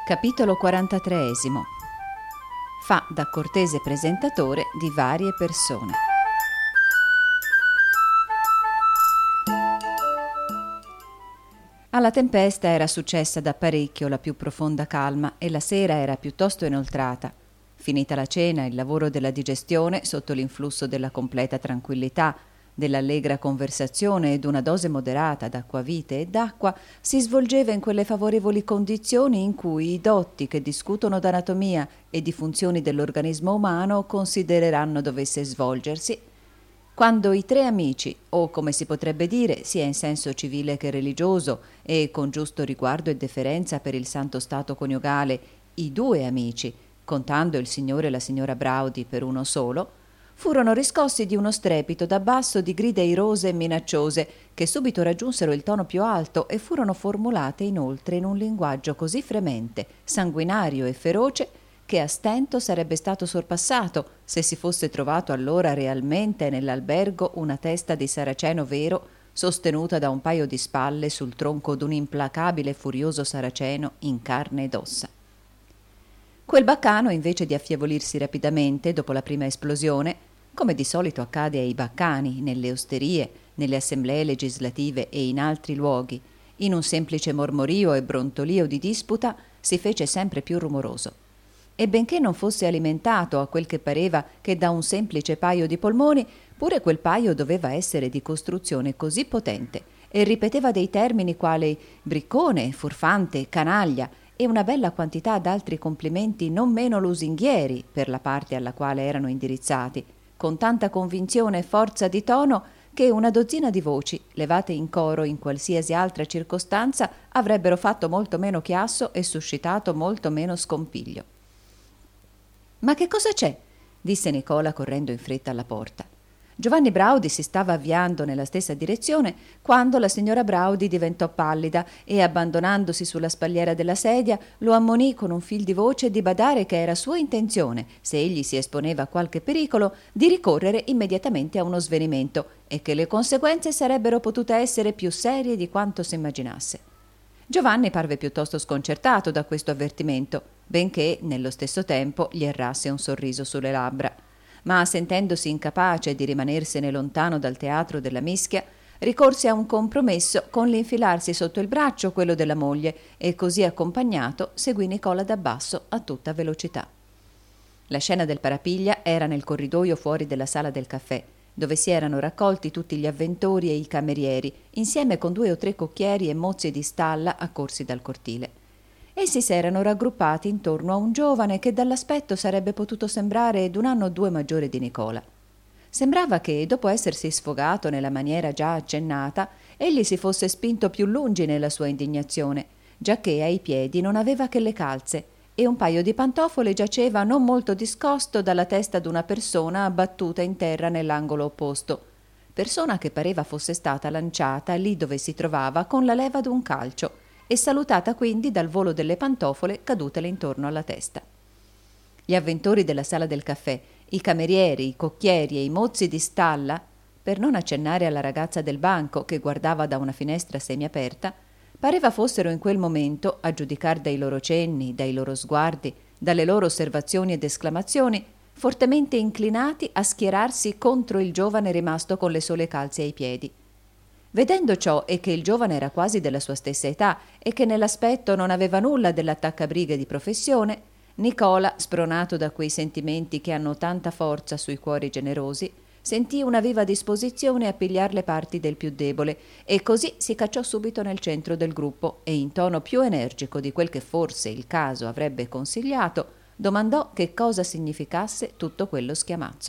Capitolo 43. Fa da cortese presentatore di varie persone. Alla tempesta era successa da parecchio la più profonda calma e la sera era piuttosto inoltrata. Finita la cena, il lavoro della digestione, sotto l'influsso della completa tranquillità, dell'allegra conversazione ed una dose moderata d'acquavite e d'acqua, si svolgeva in quelle favorevoli condizioni in cui i dotti che discutono d'anatomia e di funzioni dell'organismo umano considereranno dovesse svolgersi, quando i tre amici, o come si potrebbe dire, sia in senso civile che religioso, e con giusto riguardo e deferenza per il santo stato coniugale, i due amici, contando il signore e la signora Braudi per uno solo, furono riscossi di uno strepito da basso di grida irose e minacciose che subito raggiunsero il tono più alto e furono formulate inoltre in un linguaggio così fremente, sanguinario e feroce che a stento sarebbe stato sorpassato se si fosse trovato allora realmente nell'albergo una testa di saraceno vero sostenuta da un paio di spalle sul tronco d'un implacabile e furioso saraceno in carne ed ossa. Quel baccano, invece di affievolirsi rapidamente dopo la prima esplosione, come di solito accade ai baccani, nelle osterie, nelle assemblee legislative e in altri luoghi, in un semplice mormorio e brontolio di disputa, si fece sempre più rumoroso. E benché non fosse alimentato a quel che pareva che da un semplice paio di polmoni, pure quel paio doveva essere di costruzione così potente e ripeteva dei termini quali briccone, furfante, canaglia, e una bella quantità d'altri complimenti non meno lusinghieri per la parte alla quale erano indirizzati, con tanta convinzione e forza di tono che una dozzina di voci, levate in coro in qualsiasi altra circostanza, avrebbero fatto molto meno chiasso e suscitato molto meno scompiglio. «Ma che cosa c'è?» disse Nicola correndo in fretta alla porta. Giovanni Braudi si stava avviando nella stessa direzione quando la signora Braudi diventò pallida e, abbandonandosi sulla spalliera della sedia, lo ammonì con un fil di voce di badare che era sua intenzione, se egli si esponeva a qualche pericolo, di ricorrere immediatamente a uno svenimento e che le conseguenze sarebbero potute essere più serie di quanto si immaginasse. Giovanni parve piuttosto sconcertato da questo avvertimento, benché nello stesso tempo gli errasse un sorriso sulle labbra. Ma sentendosi incapace di rimanersene lontano dal teatro della mischia, ricorse a un compromesso con l'infilarsi sotto il braccio quello della moglie e così accompagnato seguì Nicola da basso a tutta velocità. La scena del parapiglia era nel corridoio fuori della sala del caffè, dove si erano raccolti tutti gli avventori e i camerieri, insieme con 2 o 3 cocchieri e mozzi di stalla accorsi dal cortile. Essi s'erano raggruppati intorno a un giovane che dall'aspetto sarebbe potuto sembrare d'1 anno o 2 maggiore di Nicola. Sembrava che, dopo essersi sfogato nella maniera già accennata, egli si fosse spinto più lungi nella sua indignazione, giacché ai piedi non aveva che le calze e un paio di pantofole giaceva non molto discosto dalla testa d'una persona abbattuta in terra nell'angolo opposto, persona che pareva fosse stata lanciata lì dove si trovava con la leva d'un calcio e salutata quindi dal volo delle pantofole cadutele intorno alla testa. Gli avventori della sala del caffè, i camerieri, i cocchieri e i mozzi di stalla, per non accennare alla ragazza del banco che guardava da una finestra semiaperta, pareva fossero in quel momento, a giudicar dai loro cenni, dai loro sguardi, dalle loro osservazioni ed esclamazioni, fortemente inclinati a schierarsi contro il giovane rimasto con le sole calze ai piedi. Vedendo ciò e che il giovane era quasi della sua stessa età e che nell'aspetto non aveva nulla dell'attaccabrighe di professione, Nicola, spronato da quei sentimenti che hanno tanta forza sui cuori generosi, sentì una viva disposizione a pigliar le parti del più debole e così si cacciò subito nel centro del gruppo e in tono più energico di quel che forse il caso avrebbe consigliato, domandò che cosa significasse tutto quello schiamazzo.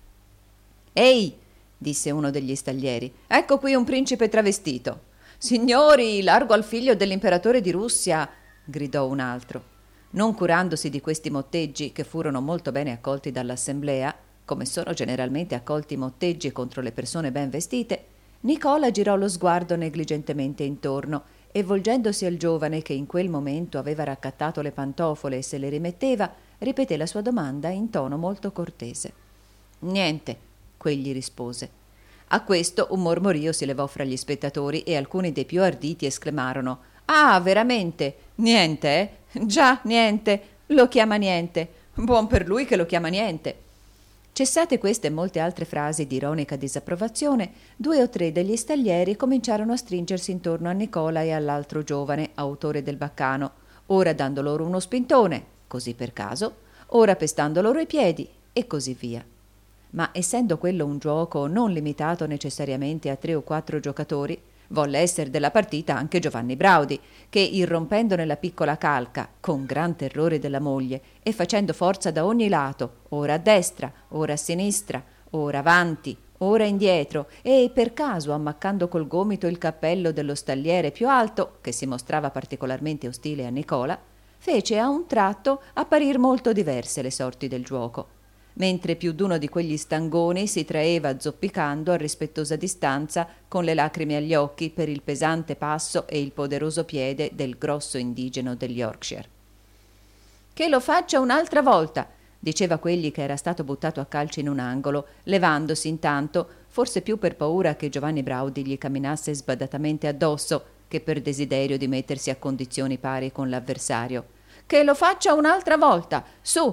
«Ehi!» disse uno degli staglieri. «Ecco qui un principe travestito!» «Signori, largo al figlio dell'imperatore di Russia!» gridò un altro. Non curandosi di questi motteggi, che furono molto bene accolti dall'assemblea, come sono generalmente accolti i motteggi contro le persone ben vestite, Nicola girò lo sguardo negligentemente intorno e, volgendosi al giovane che in quel momento aveva raccattato le pantofole e se le rimetteva, ripeté la sua domanda in tono molto cortese. «Niente», quegli rispose. A questo un mormorio si levò fra gli spettatori e alcuni dei più arditi esclamarono: «Ah, veramente? Niente, eh? Già, niente. Lo chiama niente. Buon per lui che lo chiama niente. Cessate queste e molte altre frasi di ironica disapprovazione, 2 o 3 degli stallieri cominciarono a stringersi intorno a Nicola e all'altro giovane, autore del baccano, ora dando loro uno spintone, così per caso, ora pestando loro i piedi, e così via. Ma essendo quello un gioco non limitato necessariamente a 3 o 4 giocatori, volle esser della partita anche Giovanni Braudi, che irrompendo nella piccola calca, con gran terrore della moglie, e facendo forza da ogni lato, ora a destra, ora a sinistra, ora avanti, ora indietro, e per caso ammaccando col gomito il cappello dello stalliere più alto, che si mostrava particolarmente ostile a Nicola, fece a un tratto apparir molto diverse le sorti del giuoco, mentre più d'uno di quegli stangoni si traeva zoppicando a rispettosa distanza con le lacrime agli occhi per il pesante passo e il poderoso piede del grosso indigeno del Yorkshire. «Che lo faccia un'altra volta», diceva quegli che era stato buttato a calci in un angolo, levandosi intanto, forse più per paura che Giovanni Braudi gli camminasse sbadatamente addosso che per desiderio di mettersi a condizioni pari con l'avversario. «Che lo faccia un'altra volta, su!»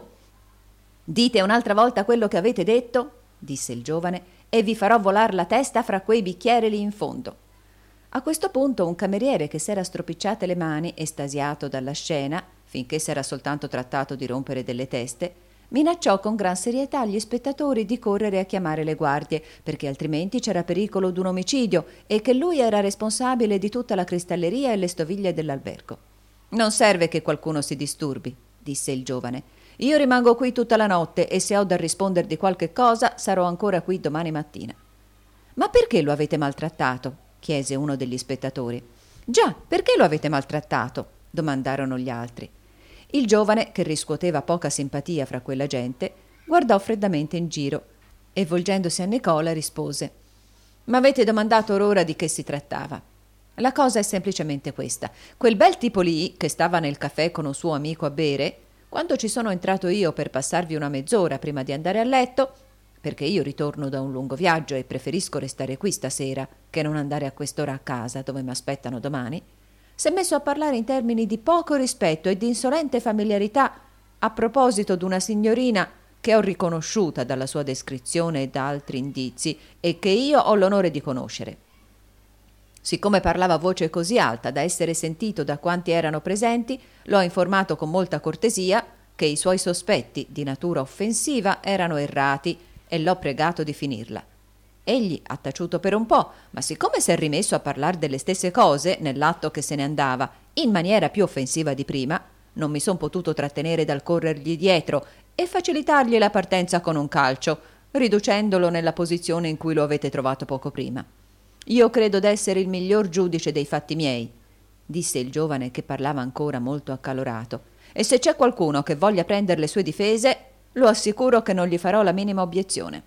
«Dite un'altra volta quello che avete detto», disse il giovane, «e vi farò volar la testa fra quei bicchieri lì in fondo». A questo punto un cameriere che s'era stropicciate le mani, estasiato dalla scena, finché s'era soltanto trattato di rompere delle teste, minacciò con gran serietà gli spettatori di correre a chiamare le guardie, perché altrimenti c'era pericolo d'un omicidio e che lui era responsabile di tutta la cristalleria e le stoviglie dell'albergo. «Non serve che qualcuno si disturbi», disse il giovane. «Io rimango qui tutta la notte e se ho da risponder di qualche cosa sarò ancora qui domani mattina». «Ma perché lo avete maltrattato?» chiese uno degli spettatori. «Già, perché lo avete maltrattato?» domandarono gli altri. Il giovane, che riscuoteva poca simpatia fra quella gente, guardò freddamente in giro e volgendosi a Nicola rispose: «M'avete domandato or ora di che si trattava. La cosa è semplicemente questa. Quel bel tipo lì, che stava nel caffè con un suo amico a bere, quando ci sono entrato io per passarvi una mezz'ora prima di andare a letto, perché io ritorno da un lungo viaggio e preferisco restare qui stasera che non andare a quest'ora a casa dove mi aspettano domani, s'è messo a parlare in termini di poco rispetto e di insolente familiarità a proposito d'una signorina che ho riconosciuta dalla sua descrizione e da altri indizi e che io ho l'onore di conoscere. Siccome parlava a voce così alta da essere sentito da quanti erano presenti, l'ho informato con molta cortesia che i suoi sospetti di natura offensiva erano errati e l'ho pregato di finirla. Egli ha taciuto per un po', ma siccome s'è rimesso a parlar delle stesse cose nell'atto che se ne andava in maniera più offensiva di prima, non mi son potuto trattenere dal corrergli dietro e facilitargli la partenza con un calcio, riducendolo nella posizione in cui lo avete trovato poco prima. Io credo d'essere il miglior giudice dei fatti miei», disse il giovane che parlava ancora molto accalorato, «e se c'è qualcuno che voglia prendere le sue difese, lo assicuro che non gli farò la minima obiezione».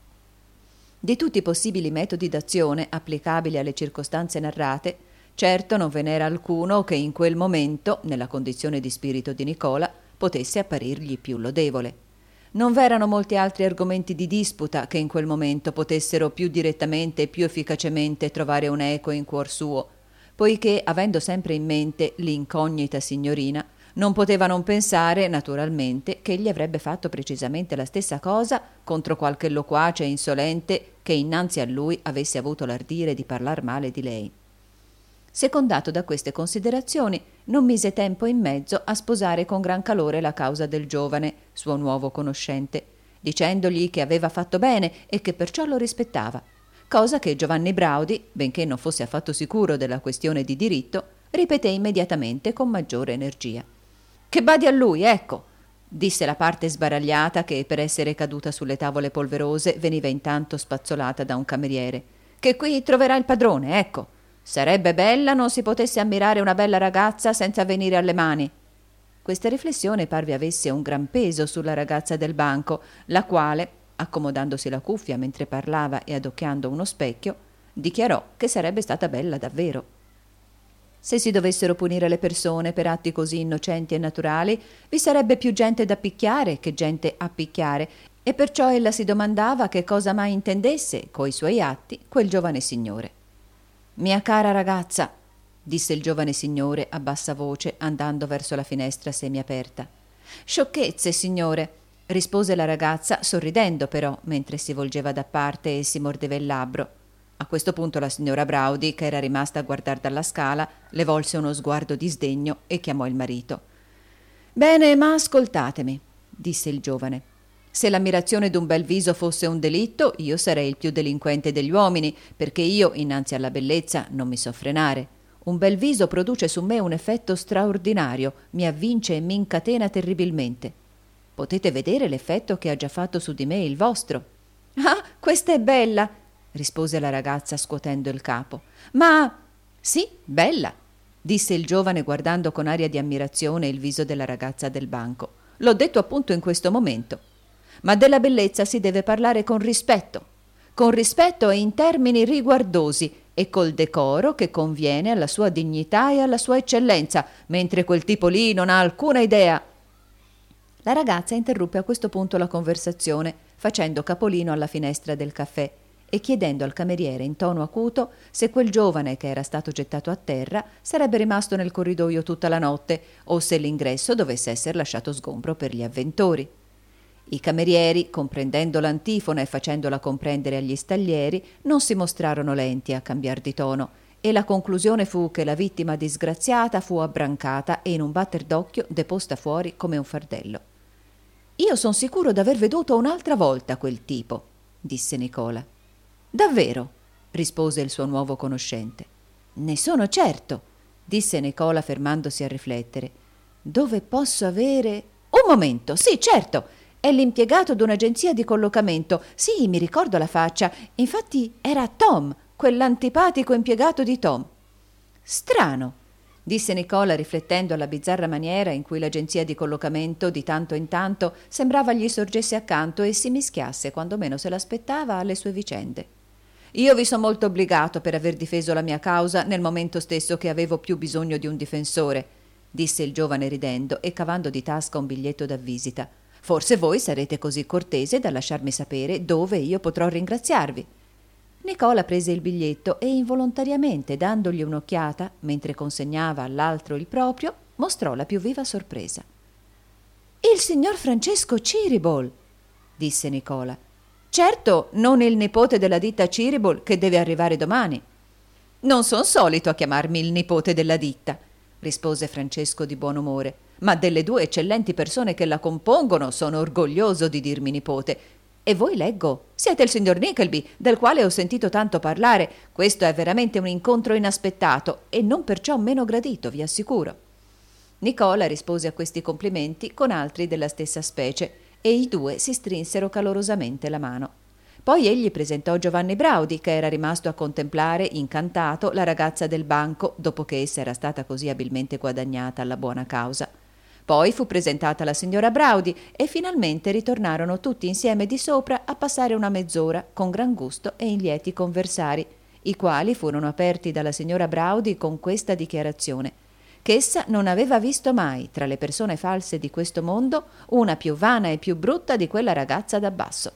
Di tutti i possibili metodi d'azione applicabili alle circostanze narrate, certo non ve n'era alcuno che in quel momento, nella condizione di spirito di Nicola, potesse apparirgli più lodevole. Non v'erano molti altri argomenti di disputa che in quel momento potessero più direttamente e più efficacemente trovare un eco in cuor suo, poiché, avendo sempre in mente l'incognita signorina, non poteva non pensare, naturalmente, che egli avrebbe fatto precisamente la stessa cosa contro qualche loquace insolente che innanzi a lui avesse avuto l'ardire di parlar male di lei. Secondato da queste considerazioni, non mise tempo in mezzo a sposare con gran calore la causa del giovane, suo nuovo conoscente, dicendogli che aveva fatto bene e che perciò lo rispettava, cosa che Giovanni Braudi, benché non fosse affatto sicuro della questione di diritto, ripeté immediatamente con maggiore energia. «Che badi a lui, ecco», disse la parte sbaragliata che, per essere caduta sulle tavole polverose, veniva intanto spazzolata da un cameriere, «che qui troverà il padrone, ecco. Sarebbe bella non si potesse ammirare una bella ragazza senza venire alle mani». Questa riflessione parve avesse un gran peso sulla ragazza del banco, la quale, accomodandosi la cuffia mentre parlava e adocchiando uno specchio, dichiarò che sarebbe stata bella davvero. Se si dovessero punire le persone per atti così innocenti e naturali, vi sarebbe più gente da picchiare che gente a picchiare, e perciò ella si domandava che cosa mai intendesse coi suoi atti quel giovane signore. «Mia cara ragazza», disse il giovane signore a bassa voce, andando verso la finestra semiaperta. Sciocchezze, signore, rispose la ragazza, sorridendo però, mentre si volgeva da parte e si mordeva il labbro. A questo punto la signora Braudy, che era rimasta a guardar dalla scala, le volse uno sguardo di sdegno e chiamò il marito. «Bene, ma ascoltatemi», disse il giovane. «Se l'ammirazione d'un bel viso fosse un delitto, io sarei il più delinquente degli uomini, perché io, innanzi alla bellezza, non mi so frenare. Un bel viso produce su me un effetto straordinario, mi avvince e mi incatena terribilmente. Potete vedere l'effetto che ha già fatto su di me il vostro». «Ah, questa è bella», rispose la ragazza scuotendo il capo. «Ma sì, bella», disse il giovane guardando con aria di ammirazione il viso della ragazza del banco. «L'ho detto appunto in questo momento. Ma della bellezza si deve parlare con rispetto e in termini riguardosi e col decoro che conviene alla sua dignità e alla sua eccellenza, mentre quel tipo lì non ha alcuna idea». La ragazza interruppe a questo punto la conversazione, facendo capolino alla finestra del caffè e chiedendo al cameriere in tono acuto se quel giovane che era stato gettato a terra sarebbe rimasto nel corridoio tutta la notte o se l'ingresso dovesse essere lasciato sgombro per gli avventori. I camerieri, comprendendo l'antifona e facendola comprendere agli staglieri, non si mostrarono lenti a cambiar di tono, e la conclusione fu che la vittima disgraziata fu abbrancata e in un batter d'occhio deposta fuori come un fardello. «Io son sicuro d'aver veduto un'altra volta quel tipo», disse Nicola. «Davvero?» rispose il suo nuovo conoscente. «Ne sono certo», disse Nicola fermandosi a riflettere. «Dove posso avere...» «Un momento, sì, certo! È l'impiegato d'un'agenzia di collocamento. Sì, mi ricordo la faccia. Infatti era Tom, quell'antipatico impiegato di Tom». «Strano», disse Nicola riflettendo alla bizzarra maniera in cui l'agenzia di collocamento di tanto in tanto sembrava gli sorgesse accanto e si mischiasse, quando meno se l'aspettava, alle sue vicende. «Io vi sono molto obbligato per aver difeso la mia causa nel momento stesso che avevo più bisogno di un difensore», disse il giovane ridendo e cavando di tasca un biglietto da visita. «Forse voi sarete così cortese da lasciarmi sapere dove io potrò ringraziarvi». Nicola prese il biglietto e involontariamente, dandogli un'occhiata, mentre consegnava all'altro il proprio, mostrò la più viva sorpresa. «Il signor Francesco Ciribol», disse Nicola. «Certo, non il nipote della ditta Ciribol che deve arrivare domani». «Non son solito a chiamarmi il nipote della ditta», rispose Francesco di buon umore, «ma delle due eccellenti persone che la compongono sono orgoglioso di dirmi nipote. E voi, leggo, siete il signor Nickleby, del quale ho sentito tanto parlare. Questo è veramente un incontro inaspettato e non perciò meno gradito, vi assicuro». Nicola rispose a questi complimenti con altri della stessa specie e i due si strinsero calorosamente la mano. Poi egli presentò Giovanni Braudy, che era rimasto a contemplare, incantato, la ragazza del banco, dopo che essa era stata così abilmente guadagnata alla buona causa. Poi fu presentata la signora Braudy e finalmente ritornarono tutti insieme di sopra a passare una mezz'ora con gran gusto e in lieti conversari, i quali furono aperti dalla signora Braudy con questa dichiarazione, che essa non aveva visto mai, tra le persone false di questo mondo, una più vana e più brutta di quella ragazza da basso.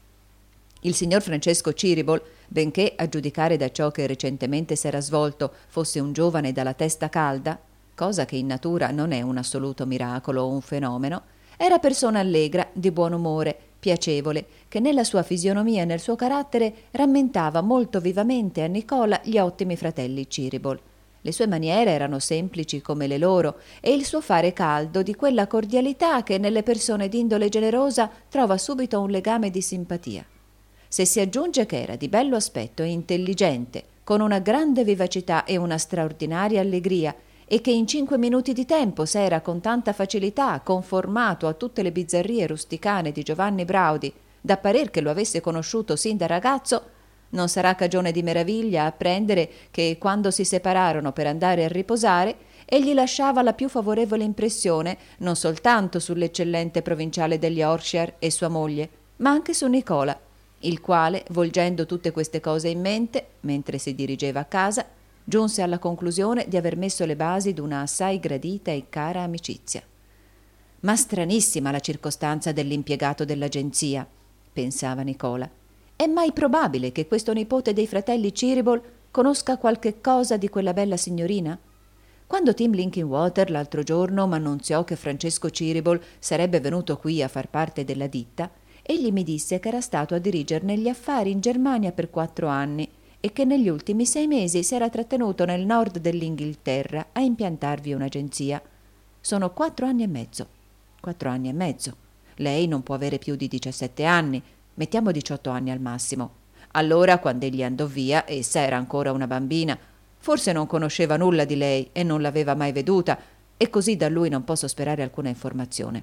Il signor Francesco Ciribol, benché, a giudicare da ciò che recentemente s'era svolto, fosse un giovane dalla testa calda, cosa che in natura non è un assoluto miracolo o un fenomeno, era persona allegra, di buon umore, piacevole, che nella sua fisionomia e nel suo carattere rammentava molto vivamente a Nicola gli ottimi fratelli Ciribol. Le sue maniere erano semplici come le loro e il suo fare caldo di quella cordialità che nelle persone d'indole generosa trova subito un legame di simpatia. Se si aggiunge che era di bello aspetto e intelligente, con una grande vivacità e una straordinaria allegria, e che in 5 minuti di tempo s'era con tanta facilità conformato a tutte le bizzarrie rusticane di Giovanni Braudy, da parer che lo avesse conosciuto sin da ragazzo, non sarà cagione di meraviglia apprendere che, quando si separarono per andare a riposare, egli lasciava la più favorevole impressione non soltanto sull'eccellente provinciale degli Yorkshire e sua moglie, ma anche su Nicola, il quale, volgendo tutte queste cose in mente, mentre si dirigeva a casa, giunse alla conclusione di aver messo le basi d'una assai gradita e cara amicizia. «Ma stranissima la circostanza dell'impiegato dell'agenzia», pensava Nicola. «È mai probabile che questo nipote dei fratelli Ciribol conosca qualche cosa di quella bella signorina? Quando Tim Linkinwater l'altro giorno m'annunziò che Francesco Ciribol sarebbe venuto qui a far parte della ditta, egli mi disse che era stato a dirigerne gli affari in Germania per 4 anni e che negli ultimi 6 mesi si era trattenuto nel nord dell'Inghilterra a impiantarvi un'agenzia. Sono 4 anni e mezzo. 4 anni e mezzo. Lei non può avere più di 17 anni, mettiamo 18 anni al massimo. Allora, quando egli andò via, essa era ancora una bambina. Forse non conosceva nulla di lei e non l'aveva mai veduta, e così da lui non posso sperare alcuna informazione.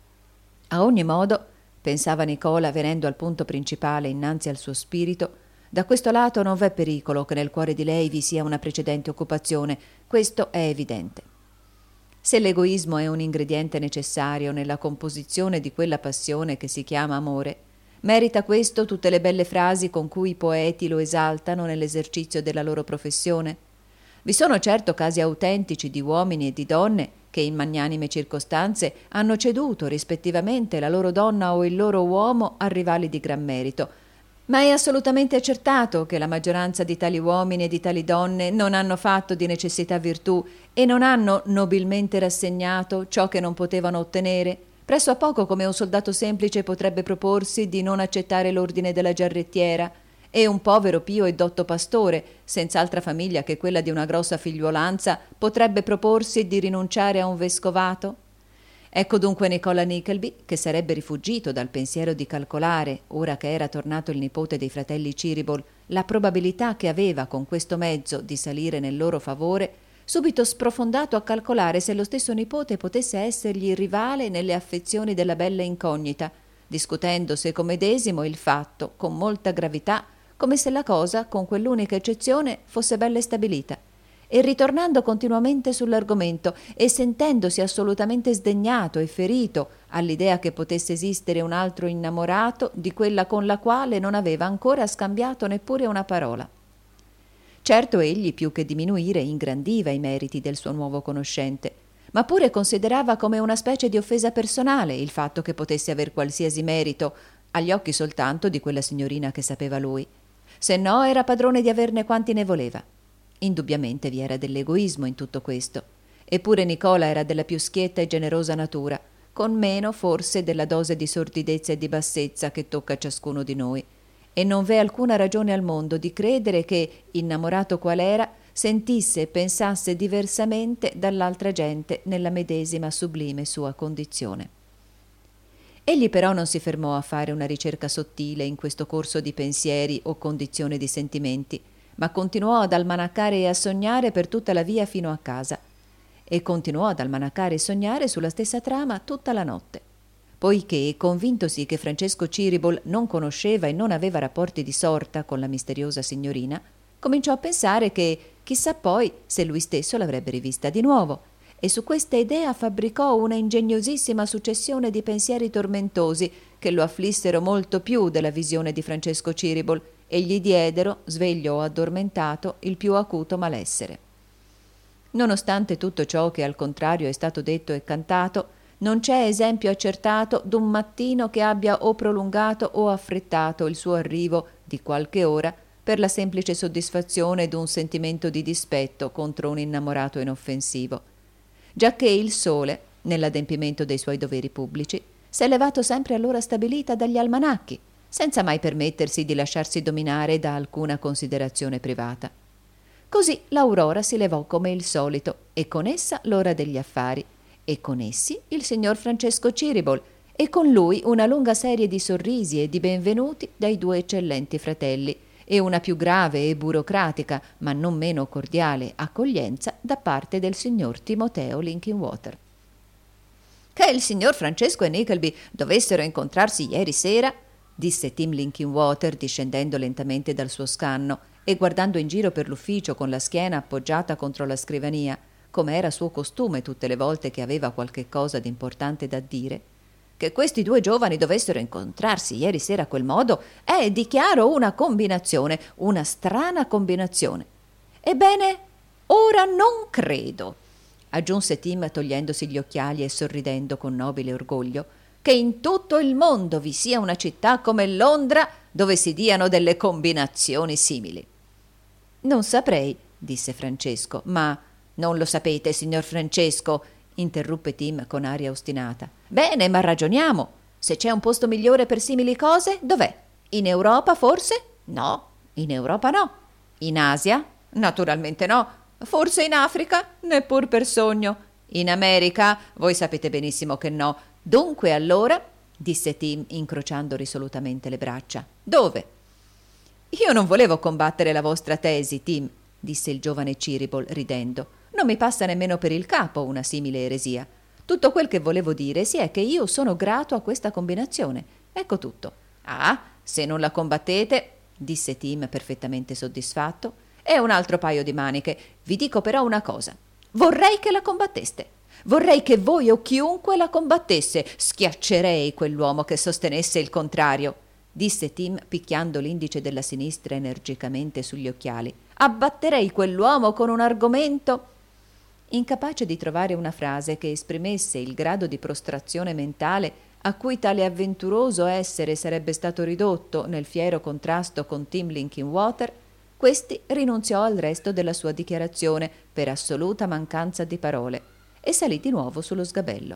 A ogni modo, pensava Nicola, venendo al punto principale innanzi al suo spirito, da questo lato non v'è pericolo che nel cuore di lei vi sia una precedente occupazione, questo è evidente. Se l'egoismo è un ingrediente necessario nella composizione di quella passione che si chiama amore, merita questo tutte le belle frasi con cui i poeti lo esaltano nell'esercizio della loro professione? Vi sono certo casi autentici di uomini e di donne che in magnanime circostanze hanno ceduto rispettivamente la loro donna o il loro uomo a rivali di gran merito, ma è assolutamente accertato che la maggioranza di tali uomini e di tali donne non hanno fatto di necessità virtù e non hanno nobilmente rassegnato ciò che non potevano ottenere, presso a poco come un soldato semplice potrebbe proporsi di non accettare l'ordine della giarrettiera e un povero pio e dotto pastore, senza altra famiglia che quella di una grossa figliuolanza, potrebbe proporsi di rinunciare a un vescovato? Ecco dunque Nicola Nickleby, che sarebbe rifugito dal pensiero di calcolare, ora che era tornato il nipote dei fratelli Ciribol, la probabilità che aveva con questo mezzo di salire nel loro favore, subito sprofondato a calcolare se lo stesso nipote potesse essergli rivale nelle affezioni della bella incognita, discutendo seco medesimo il fatto con molta gravità, come se la cosa, con quell'unica eccezione, fosse bella stabilita, e ritornando continuamente sull'argomento e sentendosi assolutamente sdegnato e ferito all'idea che potesse esistere un altro innamorato di quella con la quale non aveva ancora scambiato neppure una parola. Certo egli, più che diminuire, ingrandiva i meriti del suo nuovo conoscente, ma pure considerava come una specie di offesa personale il fatto che potesse aver qualsiasi merito, agli occhi soltanto di quella signorina che sapeva lui. Se no era padrone di averne quanti ne voleva. Indubbiamente vi era dell'egoismo in tutto questo, eppure Nicola era della più schietta e generosa natura, con meno forse della dose di sordidezza e di bassezza che tocca a ciascuno di noi, e non v'è alcuna ragione al mondo di credere che, innamorato qual era, sentisse e pensasse diversamente dall'altra gente nella medesima sublime sua condizione. Egli però non si fermò a fare una ricerca sottile in questo corso di pensieri o condizione di sentimenti, ma continuò ad almanaccare e a sognare per tutta la via fino a casa, e continuò ad almanaccare e sognare sulla stessa trama tutta la notte, poiché, convintosi che Francesco Ciribol non conosceva e non aveva rapporti di sorta con la misteriosa signorina, cominciò a pensare che, chissà poi, se lui stesso l'avrebbe rivista di nuovo, e su questa idea fabbricò una ingegnosissima successione di pensieri tormentosi che lo afflissero molto più della visione di Francesco Ciribol e gli diedero, sveglio o addormentato, il più acuto malessere. Nonostante tutto ciò che al contrario è stato detto e cantato, non c'è esempio accertato d'un mattino che abbia o prolungato o affrettato il suo arrivo di qualche ora per la semplice soddisfazione d'un sentimento di dispetto contro un innamorato inoffensivo, giacché il sole, nell'adempimento dei suoi doveri pubblici, s'è levato sempre all'ora stabilita dagli almanacchi, senza mai permettersi di lasciarsi dominare da alcuna considerazione privata. Così l'Aurora si levò come il solito, e con essa l'ora degli affari, e con essi il signor Francesco Ciribol, e con lui una lunga serie di sorrisi e di benvenuti dai 2 eccellenti fratelli, e una più grave e burocratica, ma non meno cordiale, accoglienza da parte del signor Timoteo Linkinwater. «Che il signor Francesco e Nickleby dovessero incontrarsi ieri sera», disse Tim Linkinwater discendendo lentamente dal suo scanno e guardando in giro per l'ufficio con la schiena appoggiata contro la scrivania, come era suo costume tutte le volte che aveva qualche cosa d'importante da dire, che questi 2 giovani dovessero incontrarsi ieri sera a quel modo è, dichiaro, una combinazione, una strana combinazione. Ebbene, ora non credo, aggiunse Tim togliendosi gli occhiali e sorridendo con nobile orgoglio, che in tutto il mondo vi sia una città come Londra dove si diano delle combinazioni simili. Non saprei, disse Francesco, ma non lo sapete, signor Francesco, interruppe Tim con aria ostinata. Bene, ma ragioniamo. Se c'è un posto migliore per simili cose, dov'è? In Europa, forse? No, in Europa no. In Asia? Naturalmente no. Forse in Africa? Neppur per sogno. In America? Voi sapete benissimo che no. Dunque allora, disse Tim incrociando risolutamente le braccia. Dove? Io non volevo combattere la vostra tesi, Tim, disse il giovane Ciribol ridendo. Non mi passa nemmeno per il capo una simile eresia. Tutto quel che volevo dire sì è che io sono grato a questa combinazione. Ecco tutto. Ah, se non la combattete, disse Tim perfettamente soddisfatto, è un altro paio di maniche. Vi dico però una cosa. Vorrei che la combatteste. Vorrei che voi o chiunque la combattesse. Schiaccerei quell'uomo che sostenesse il contrario, disse Tim picchiando l'indice della sinistra energicamente sugli occhiali. Abbatterei quell'uomo con un argomento. Incapace di trovare una frase che esprimesse il grado di prostrazione mentale a cui tale avventuroso essere sarebbe stato ridotto nel fiero contrasto con Tim Linkinwater, questi rinunziò al resto della sua dichiarazione per assoluta mancanza di parole e salì di nuovo sullo sgabello.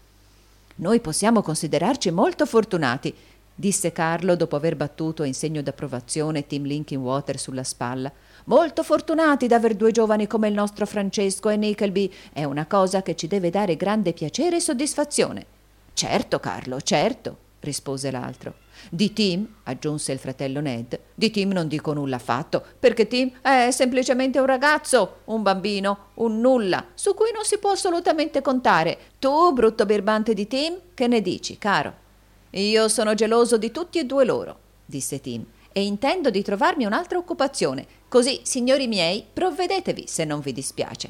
«Noi possiamo considerarci molto fortunati», disse Carlo dopo aver battuto in segno d'approvazione Tim Linkinwater sulla spalla. «Molto fortunati d'aver due giovani come il nostro Francesco e Nickleby. È una cosa che ci deve dare grande piacere e soddisfazione». «Certo, Carlo, certo», rispose l'altro. «Di Tim», aggiunse il fratello Ned, «di Tim non dico nulla affatto, perché Tim è semplicemente un ragazzo, un bambino, un nulla, su cui non si può assolutamente contare. Tu, brutto birbante di Tim, che ne dici, caro?» «Io sono geloso di tutti e due loro», disse Tim, «e intendo di trovarmi un'altra occupazione. Così, signori miei, provvedetevi se non vi dispiace».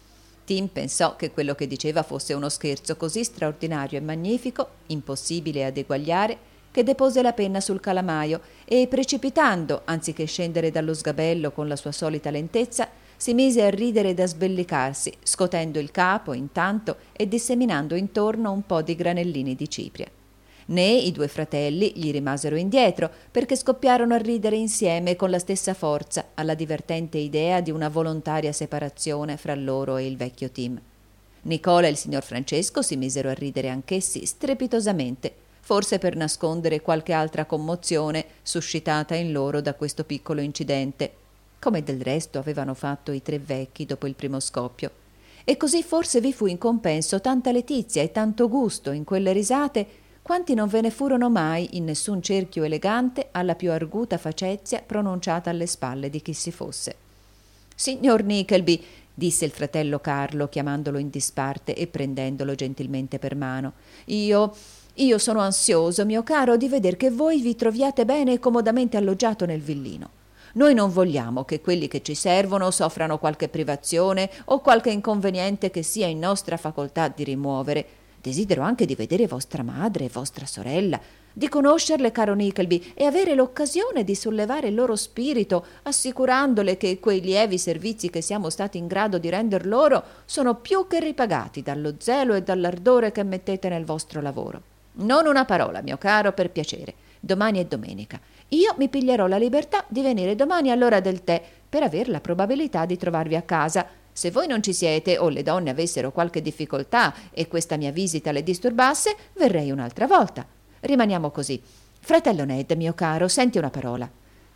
Tim pensò che quello che diceva fosse uno scherzo così straordinario e magnifico, impossibile ad eguagliare, che depose la penna sul calamaio e, precipitando, anziché scendere dallo sgabello con la sua solita lentezza, si mise a ridere ed a sbellicarsi, scotendo il capo intanto e disseminando intorno un po' di granellini di cipria. Né i due fratelli gli rimasero indietro, perché scoppiarono a ridere insieme con la stessa forza alla divertente idea di una volontaria separazione fra loro e il vecchio Tim. Nicola e il signor Francesco si misero a ridere anch'essi strepitosamente, forse per nascondere qualche altra commozione suscitata in loro da questo piccolo incidente, come del resto avevano fatto i tre vecchi dopo il primo scoppio. E così forse vi fu in compenso tanta letizia e tanto gusto in quelle risate quanti non ve ne furono mai in nessun cerchio elegante alla più arguta facezia pronunciata alle spalle di chi si fosse. «Signor Nickleby», disse il fratello Carlo chiamandolo in disparte e prendendolo gentilmente per mano, io sono ansioso, mio caro, di veder che voi vi troviate bene e comodamente alloggiato nel villino. Noi non vogliamo che quelli che ci servono soffrano qualche privazione o qualche inconveniente che sia in nostra facoltà di rimuovere. Desidero anche di vedere vostra madre e vostra sorella, di conoscerle, caro Nickleby, e avere l'occasione di sollevare il loro spirito, assicurandole che quei lievi servizi che siamo stati in grado di render loro sono più che ripagati dallo zelo e dall'ardore che mettete nel vostro lavoro. Non una parola, mio caro, per piacere. Domani è domenica. Io mi piglierò la libertà di venire domani all'ora del tè per aver la probabilità di trovarvi a casa. Se voi non ci siete o le donne avessero qualche difficoltà e questa mia visita le disturbasse, verrei un'altra volta. Rimaniamo così. Fratello Ned, mio caro, senti una parola».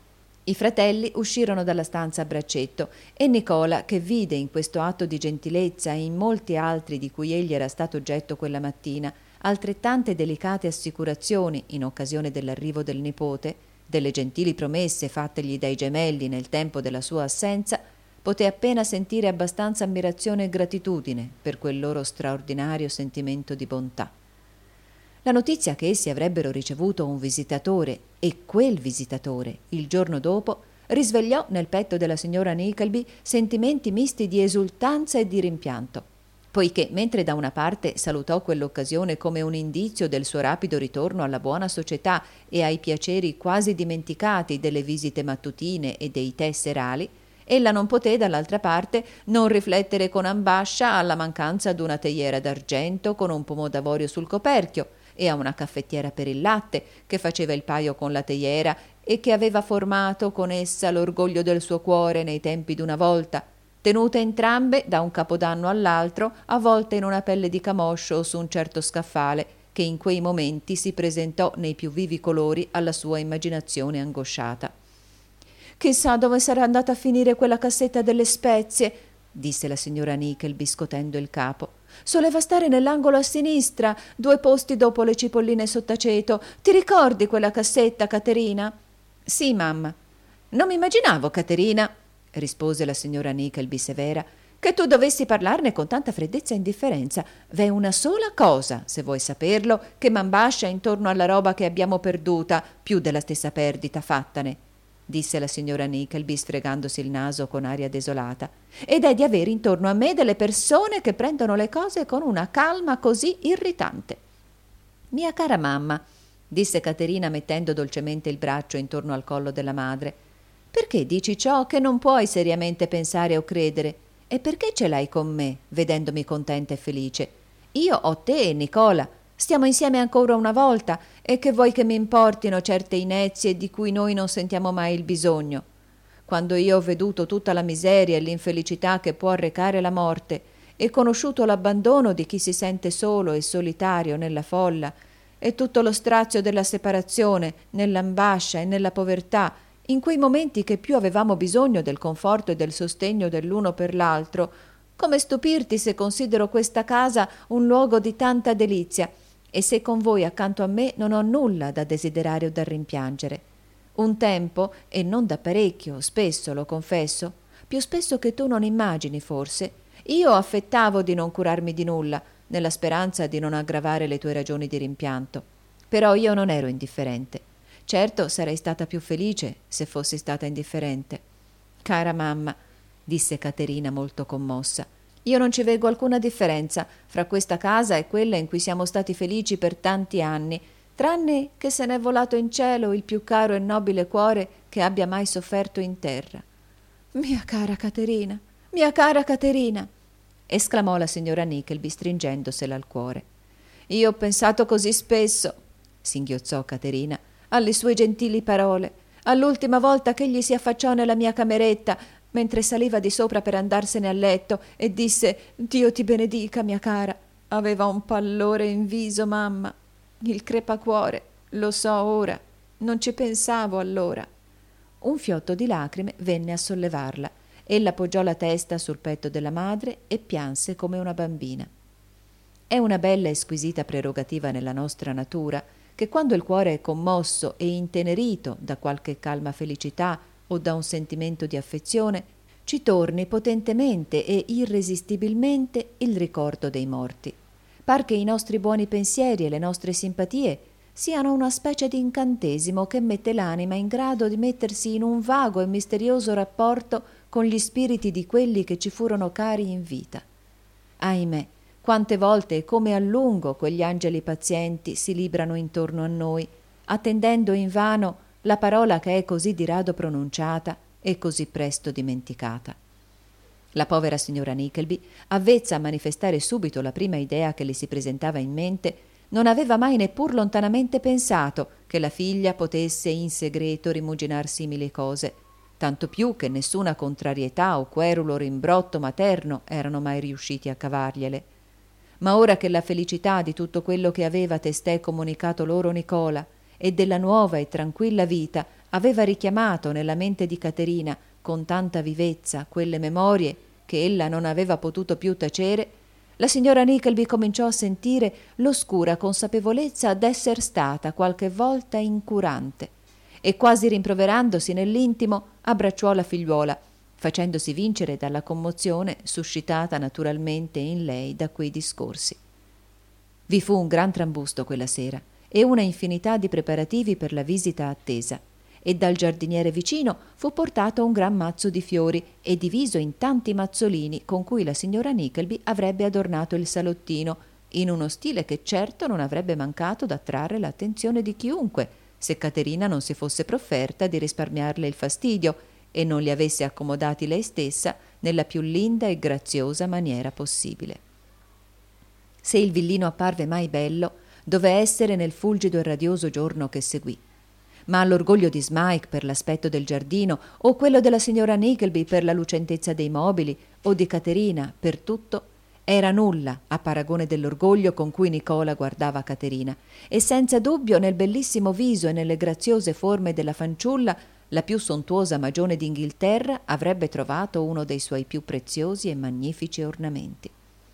I fratelli uscirono dalla stanza a braccetto e Nicola, che vide in questo atto di gentilezza e in molti altri di cui egli era stato oggetto quella mattina altrettante delicate assicurazioni in occasione dell'arrivo del nipote, delle gentili promesse fattegli dai gemelli nel tempo della sua assenza, poté appena sentire abbastanza ammirazione e gratitudine per quel loro straordinario sentimento di bontà. La notizia che essi avrebbero ricevuto un visitatore, e quel visitatore, il giorno dopo, risvegliò nel petto della signora Nickleby sentimenti misti di esultanza e di rimpianto, poiché mentre da una parte salutò quell'occasione come un indizio del suo rapido ritorno alla buona società e ai piaceri quasi dimenticati delle visite mattutine e dei tè serali, ella non poté dall'altra parte non riflettere con ambascia alla mancanza d'una teiera d'argento con un pomo d'avorio sul coperchio e a una caffettiera per il latte che faceva il paio con la teiera e che aveva formato con essa l'orgoglio del suo cuore nei tempi d'una volta, tenute entrambe da un capodanno all'altro, avvolte in una pelle di camoscio o su un certo scaffale che in quei momenti si presentò nei più vivi colori alla sua immaginazione angosciata. «Chissà dove sarà andata a finire quella cassetta delle spezie», disse la signora Nickleby scotendo il capo. «Soleva stare nell'angolo a sinistra, 2 posti dopo le cipolline sott'aceto. Ti ricordi quella cassetta, Caterina?» «Sì, mamma». «Non mi immaginavo, Caterina», rispose la signora Nickleby severa, «che tu dovessi parlarne con tanta freddezza e indifferenza. V'è una sola cosa, se vuoi saperlo, che m'ambascia intorno alla roba che abbiamo perduta, più della stessa perdita fattane», disse la signora Nickleby sfregandosi il naso con aria desolata, «ed è di avere intorno a me delle persone che prendono le cose con una calma così irritante». «Mia cara mamma», disse Caterina mettendo dolcemente il braccio intorno al collo della madre, «perché dici ciò che non puoi seriamente pensare o credere? E perché ce l'hai con me, vedendomi contenta e felice? Io ho te e Nicola, stiamo insieme ancora una volta, e che vuoi che mi importino certe inezie di cui noi non sentiamo mai il bisogno? Quando io ho veduto tutta la miseria e l'infelicità che può arrecare la morte, e conosciuto l'abbandono di chi si sente solo e solitario nella folla, e tutto lo strazio della separazione, nell'ambascia e nella povertà, in quei momenti che più avevamo bisogno del conforto e del sostegno dell'uno per l'altro, come stupirti se considero questa casa un luogo di tanta delizia, e se con voi accanto a me non ho nulla da desiderare o da rimpiangere. Un tempo, e non da parecchio, spesso lo confesso, più spesso che tu non immagini forse, io affettavo di non curarmi di nulla, nella speranza di non aggravare le tue ragioni di rimpianto. Però io non ero indifferente. Certo sarei stata più felice se fossi stata indifferente. Cara mamma, disse Caterina molto commossa, io non ci veggo alcuna differenza fra questa casa e quella in cui siamo stati felici per tanti anni, tranne che se n'è volato in cielo il più caro e nobile cuore che abbia mai sofferto in terra. Mia cara Caterina, esclamò la signora Nickleby stringendosela al cuore. Io ho pensato così spesso, singhiozzò Caterina, alle sue gentili parole, all'ultima volta ch'egli si affacciò nella mia cameretta mentre saliva di sopra per andarsene a letto e disse «Dio ti benedica, mia cara». Aveva un pallore in viso, mamma. Il crepacuore, lo so ora, non ci pensavo allora. Un fiotto di lacrime venne a sollevarla. Ella poggiò la testa sul petto della madre e pianse come una bambina. È una bella e squisita prerogativa nella nostra natura che quando il cuore è commosso e intenerito da qualche calma felicità o da un sentimento di affezione, ci torni potentemente e irresistibilmente il ricordo dei morti. Par che i nostri buoni pensieri e le nostre simpatie siano una specie di incantesimo che mette l'anima in grado di mettersi in un vago e misterioso rapporto con gli spiriti di quelli che ci furono cari in vita. Ahimè, quante volte e come a lungo quegli angeli pazienti si librano intorno a noi, attendendo invano la parola che è così di rado pronunciata e così presto dimenticata. La povera signora Nickleby, avvezza a manifestare subito la prima idea che le si presentava in mente, non aveva mai neppur lontanamente pensato che la figlia potesse in segreto rimuginar simili cose, tanto più che nessuna contrarietà o querulo rimbrotto materno erano mai riusciti a cavargliele. Ma ora che la felicità di tutto quello che aveva testè comunicato loro Nicola e della nuova e tranquilla vita aveva richiamato nella mente di Caterina con tanta vivezza quelle memorie che ella non aveva potuto più tacere, la signora Nickleby cominciò a sentire l'oscura consapevolezza d'esser stata qualche volta incurante e quasi rimproverandosi nell'intimo abbracciò la figliuola, facendosi vincere dalla commozione suscitata naturalmente in lei da quei discorsi. Vi fu un gran trambusto quella sera e una infinità di preparativi per la visita attesa, e dal giardiniere vicino fu portato un gran mazzo di fiori e diviso in tanti mazzolini con cui la signora Nickleby avrebbe adornato il salottino, in uno stile che certo non avrebbe mancato d'attrarre l'attenzione di chiunque, se Caterina non si fosse profferta di risparmiarle il fastidio e non li avesse accomodati lei stessa nella più linda e graziosa maniera possibile. Se il villino apparve mai bello, dove essere nel fulgido e radioso giorno che seguì. Ma l'orgoglio di Smike per l'aspetto del giardino, o quello della signora Nickleby per la lucentezza dei mobili, o di Caterina per tutto, era nulla a paragone dell'orgoglio con cui Nicola guardava Caterina, e senza dubbio nel bellissimo viso e nelle graziose forme della fanciulla la più sontuosa magione d'Inghilterra avrebbe trovato uno dei suoi più preziosi e magnifici ornamenti.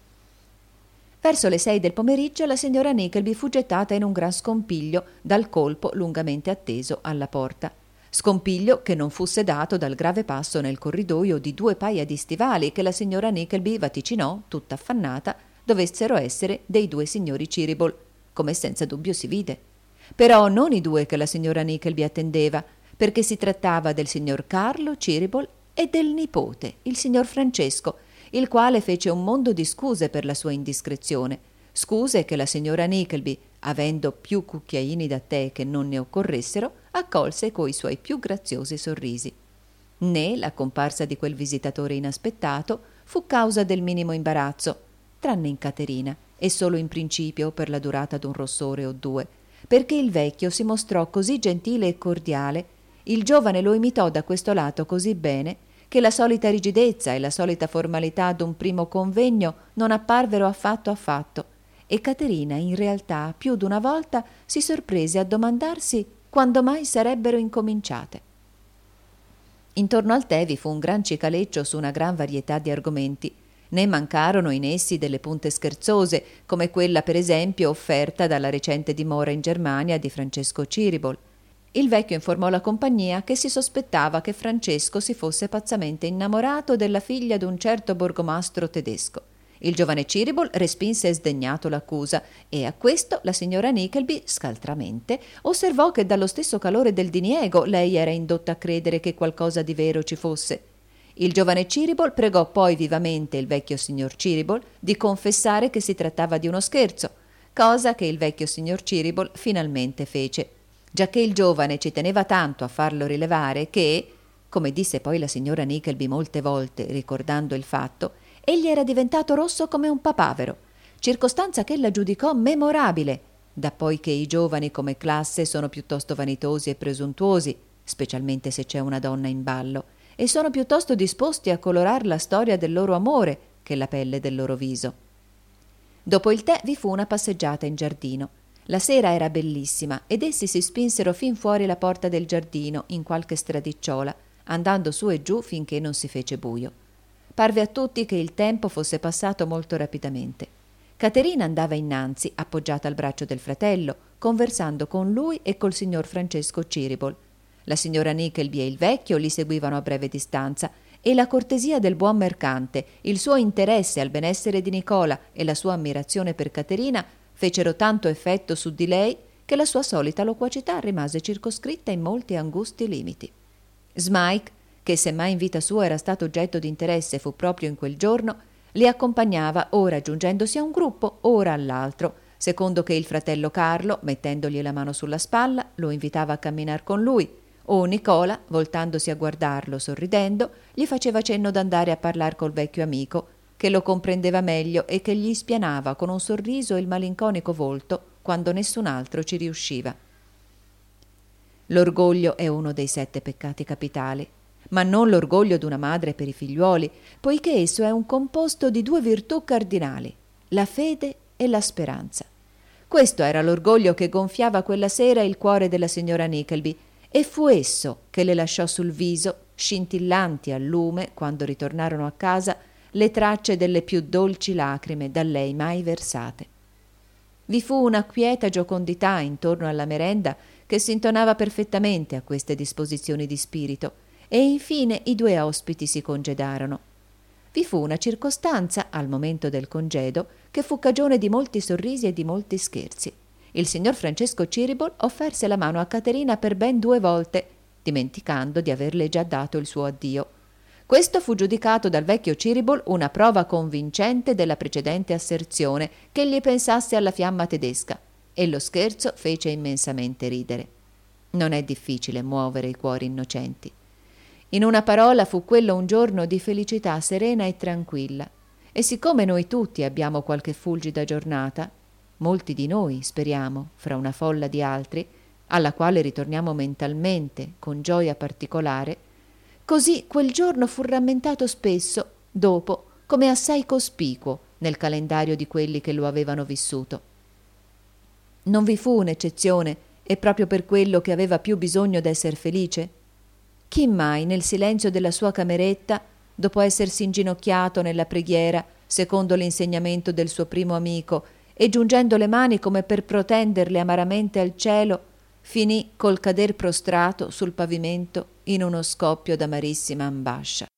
Verso le 6 del pomeriggio la signora Nickleby fu gettata in un gran scompiglio dal colpo lungamente atteso alla porta. Scompiglio che non fu sedato dal grave passo nel corridoio di 2 paia di stivali che la signora Nickleby vaticinò, tutta affannata, dovessero essere dei 2 signori Cheeryble, come senza dubbio si vide. Però non i 2 che la signora Nickleby attendeva, perché si trattava del signor Carlo Cheeryble e del nipote, il signor Francesco, il quale fece un mondo di scuse per la sua indiscrezione, scuse che la signora Nickleby, avendo più cucchiaini da tè che non ne occorressero, accolse coi suoi più graziosi sorrisi. Né la comparsa di quel visitatore inaspettato fu causa del minimo imbarazzo, tranne in Caterina, e solo in principio per la durata d'un rossore o 2, perché il vecchio si mostrò così gentile e cordiale, il giovane lo imitò da questo lato così bene, che la solita rigidezza e la solita formalità d'un primo convegno non apparvero affatto, e Caterina in realtà più d'una volta si sorprese a domandarsi quando mai sarebbero incominciate. Intorno al tè vi fu un gran cicaleccio su una gran varietà di argomenti. Ne mancarono in essi delle punte scherzose, come quella per esempio offerta dalla recente dimora in Germania di Francesco Cheeryble. Il vecchio informò la compagnia che si sospettava che Francesco si fosse pazzamente innamorato della figlia d'un certo borgomastro tedesco. Il giovane Cheeryble respinse sdegnato l'accusa e a questo la signora Nickleby, scaltramente, osservò che dallo stesso calore del diniego lei era indotta a credere che qualcosa di vero ci fosse. Il giovane Cheeryble pregò poi vivamente il vecchio signor Cheeryble di confessare che si trattava di uno scherzo, cosa che il vecchio signor Cheeryble finalmente fece, giacché il giovane ci teneva tanto a farlo rilevare che, come disse poi la signora Nickleby molte volte ricordando il fatto, egli era diventato rosso come un papavero, circostanza che ella giudicò memorabile, dapoi che i giovani come classe sono piuttosto vanitosi e presuntuosi, specialmente se c'è una donna in ballo, e sono piuttosto disposti a colorar la storia del loro amore che la pelle del loro viso. Dopo il tè vi fu una passeggiata in giardino. La sera era bellissima ed essi si spinsero fin fuori la porta del giardino in qualche stradicciola, andando su e giù finché non si fece buio. Parve a tutti che il tempo fosse passato molto rapidamente. Caterina andava innanzi, appoggiata al braccio del fratello, conversando con lui e col signor Francesco Cheeryble. La signora Nickleby e il vecchio li seguivano a breve distanza e la cortesia del buon mercante, il suo interesse al benessere di Nicola e la sua ammirazione per Caterina fecero tanto effetto su di lei che la sua solita loquacità rimase circoscritta in molti angusti limiti. Smike, che semmai in vita sua era stato oggetto di interesse, fu proprio in quel giorno, li accompagnava ora aggiungendosi a un gruppo, ora all'altro, secondo che il fratello Carlo, mettendogli la mano sulla spalla, lo invitava a camminar con lui, o Nicola, voltandosi a guardarlo sorridendo, gli faceva cenno d'andare a parlar col vecchio amico, che lo comprendeva meglio e che gli spianava con un sorriso il malinconico volto quando nessun altro ci riusciva. L'orgoglio è uno dei 7 peccati capitali, ma non l'orgoglio d'una madre per i figliuoli, poiché esso è un composto di 2 virtù cardinali, la fede e la speranza. Questo era l'orgoglio che gonfiava quella sera il cuore della signora Nickleby, e fu esso che le lasciò sul viso, scintillanti al lume, quando ritornarono a casa, le tracce delle più dolci lacrime da lei mai versate. Vi fu una quieta giocondità intorno alla merenda che s'intonava perfettamente a queste disposizioni di spirito, e infine i 2 ospiti si congedarono. Vi fu una circostanza, al momento del congedo, che fu cagione di molti sorrisi e di molti scherzi. Il signor Francesco Cheeryble offerse la mano a Caterina per ben 2 volte, dimenticando di averle già dato il suo addio. Questo fu giudicato dal vecchio Cheeryble una prova convincente della precedente asserzione che egli pensasse alla fiamma tedesca, e lo scherzo fece immensamente ridere. Non è difficile muovere i cuori innocenti. In una parola, fu quello un giorno di felicità serena e tranquilla, e siccome noi tutti abbiamo qualche fulgida giornata, molti di noi, speriamo, fra una folla di altri, alla quale ritorniamo mentalmente con gioia particolare, così quel giorno fu rammentato spesso, dopo, come assai cospicuo nel calendario di quelli che lo avevano vissuto. Non vi fu un'eccezione, e proprio per quello che aveva più bisogno d'esser felice? Chi mai nel silenzio della sua cameretta, dopo essersi inginocchiato nella preghiera, secondo l'insegnamento del suo primo amico, e giungendo le mani come per protenderle amaramente al cielo, finì col cader prostrato sul pavimento in uno scoppio d'amarissima ambascia?